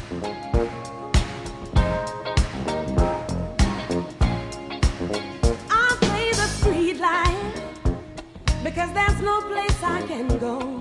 I'll play the street life because there's no place I can go.